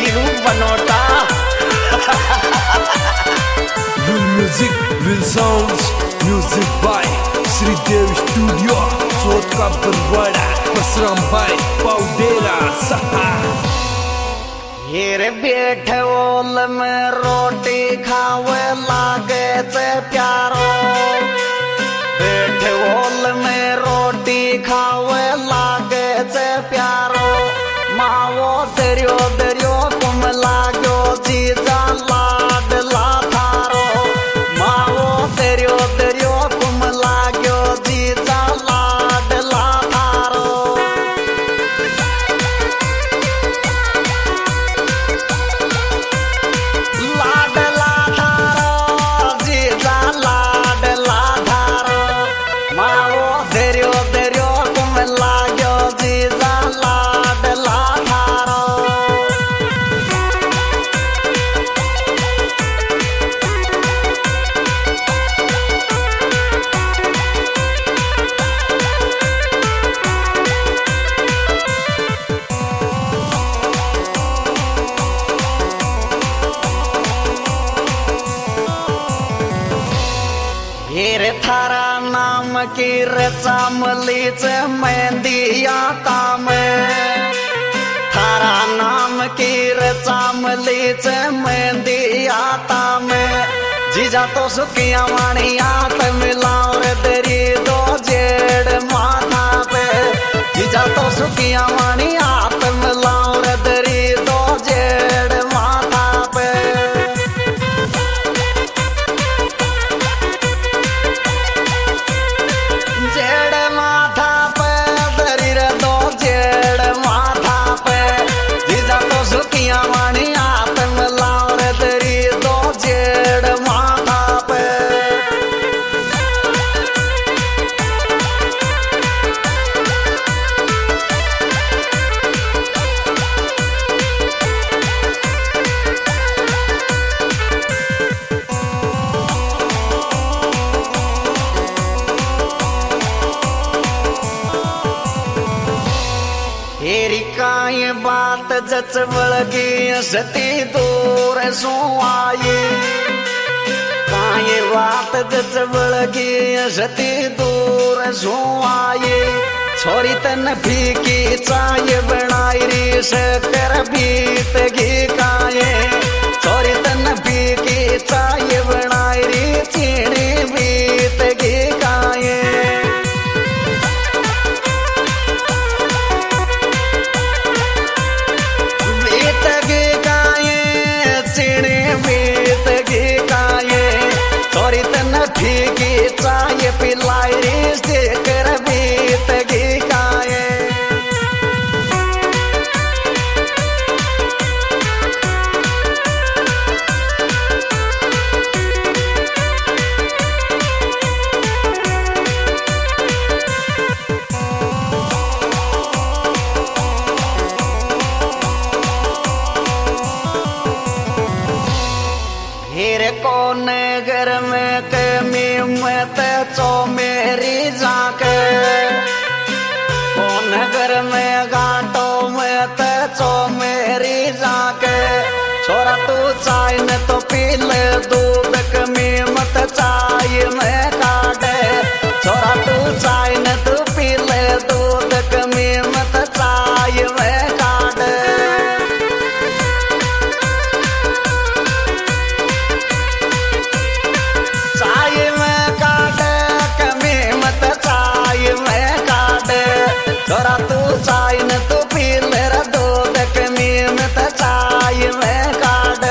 हूँ Banota. Real music, real sounds, music by Shridev studio, Chauth ka Barwara, Basram भाई पाउडेरा सहा। ये बैठे ओल में रोटी खावे लागे से प्यारो, बैठे ओल में रोटी खावे लागे से प्यारो, मावो दरियो दरियो कुम लागो जीजा लाडला थारो, मावो दरियो दरियो कुम लागो जीजा लाडला थारो। लाडला थारो जीजा लाडला थारो, मावो दरियो दरियो कुम लागो जीजा लाडला थारो। रे थारा नाम की रचामलीच मेहंदिया काम, थारा नाम की रचामलीच मेहंदिया ताम, जीजा तो सुखिया वाणी आत मिलाओ रे तेरी दो जेड़ माथा पे, जीजा तो सुखिया वाणी आत मिलाओ रे तेरी दो जेड़ माथा पे। जेड़ माथा पे दरी रे दो जेड़ माथा पे, जीजा तो सुखिया वाणी हाथ मिलाओ रे तेरी दो जेड़ माथा पे। हेरी काय बात जच बळगी सती दूर सो आई, काय बात जच बळगी सती दूर सो आई, छोरी तन फीकी चाय बनाई री शकर बीत घी काये, छोरी तन फीकी चाय बनाई री चीनी बीत घी काये। फीकी चाय पिलाई रे देकर बीत घी काये। हेरे कौन घर में कमी मत चो मेरी जाके, कौन घर में घाटो मत चो मेरी जाके, छोरा तू चाय न तो पी ले दूध कमी मत चाय में काटे, छोरा तू चाय न तो पी ले दूध कमी मत चाय में काटे। चाय में काटे कमी मत चाय में काटे, छोरा तू चाय न तू पी ले रे दूध कमी मत चाय में काटे।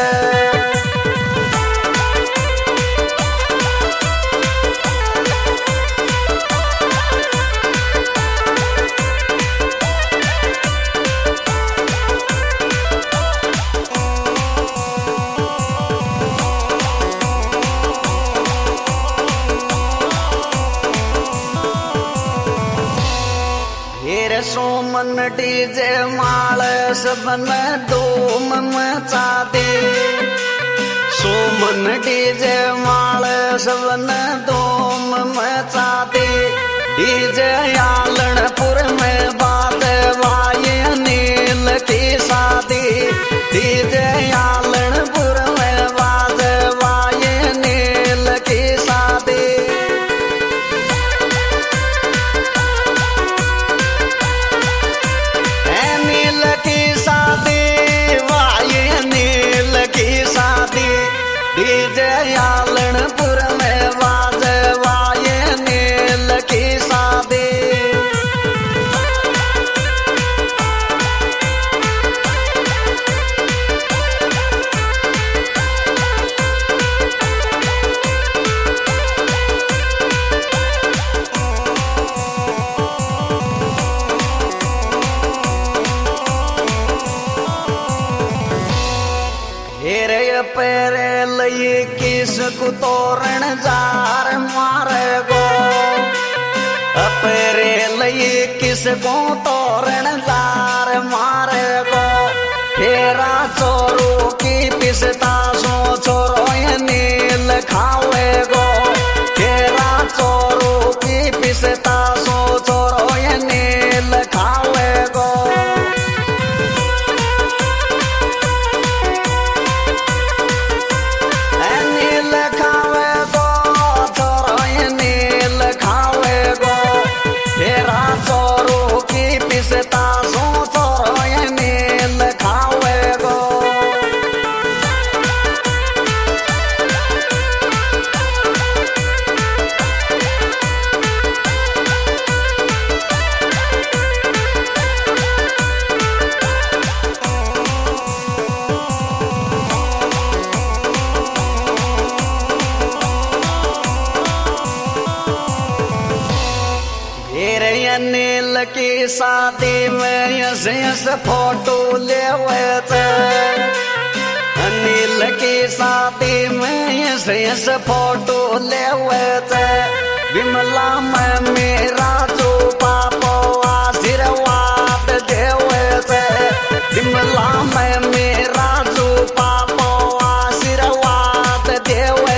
हेरे सोमन डीजे माल सबन धूम मचा दे, सोमन डीजे माल सबन धूम मचा दे, डीजे यालनपुर में बात वाये नील की शादी, डीजे लई किस को तोरण जार मारे गो अपरे लई किस को तोरण जार मारे गो फेरा चोरू की पिसता सो छोरो नील खावे गो फेरा चोरू की पिसता सो छोरो नील खावे गो नील खावे गो छोरो नील खावे गो फेरा चोरू की पिसता सो छोरो नील खावे गो नील की शादी में यस फोटो लेवे नील की शादी में यस फोटो लेवे विमला में मेरा जो पापो आशीर्वाद देवे विमला में मेरा जो पापो आशीर्वाद देवे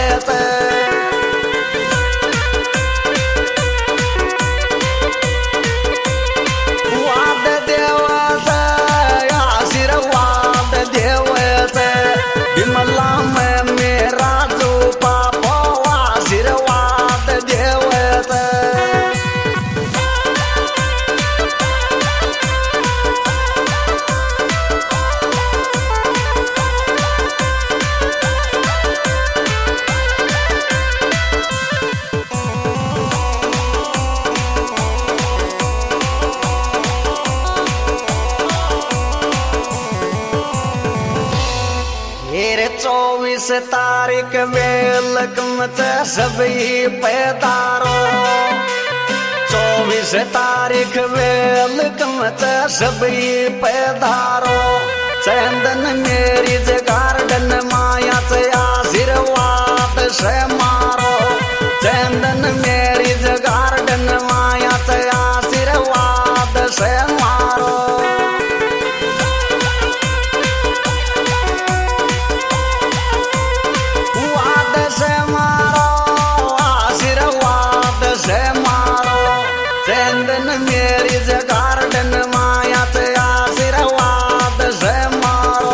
विमला में मेरा जो पापो आशीर्वाद देवे रे 24 तारीख वेलकम सभी पैदारो 24 तारीख वेलकम सभी पैदारो चंदन मेरी गार्डन माया से आशीर्वाद से मारो चंदन मेरी गार्डन माया से आशीर्वाद से मारो चंदन मेरी गार्डन माया से आशीर्वाद से मारो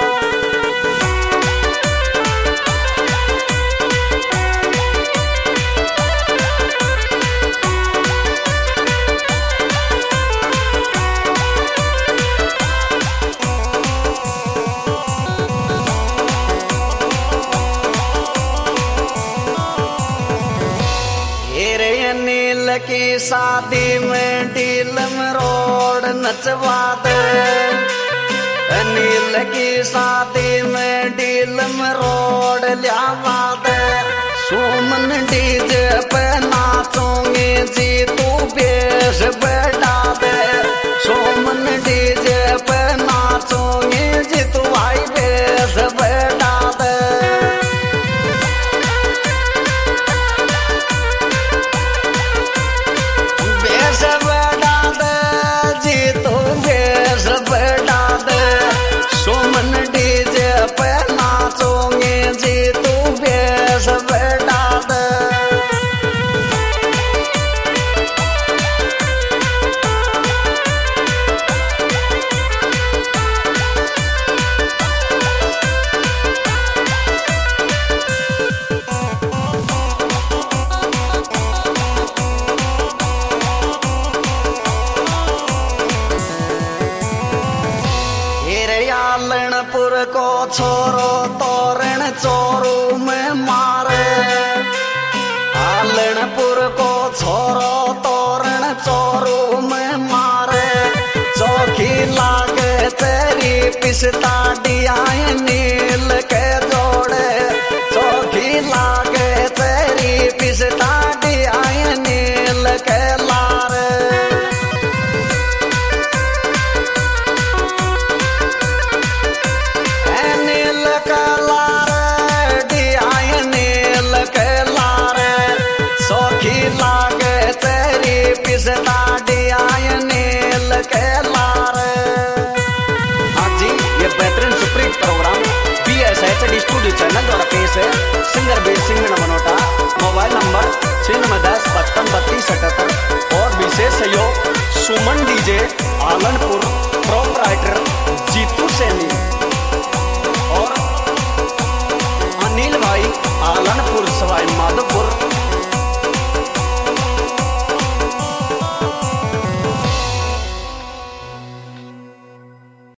नील की शादी में डीलम रोड नचवा दे नील की शादी में डीलम रोड लियावा दे सुमन डीजे पे नाचोगे जी तू बेश बैठा दे सुमन डीजे पे नाचोगे जी तू भाई बेश बैठा दे सुमन डीजे पे नाचोगे जी तू बेस बैठा दे आलनपुर को छोरो तोरण चोरू में मारे आलनपुर को छोरो तोरण चोरू में मारे चौकी लागे तेरी पिसता दिया नील के जोड़े चौकी लागे तेरी पिसता दिया नील के लारे नील का लारे सदा नील के लार। हाँ जी, ये बेहतरीन supreme program BSHD studio channel द्वारा पेश है। Singer Bes Singh Manota, mobile number 9610553278 और विशेष सहयोग सुमन DJ आलनपुर, प्रोपराइटर जीतू सैनी और अनिल भाई आलनपुर।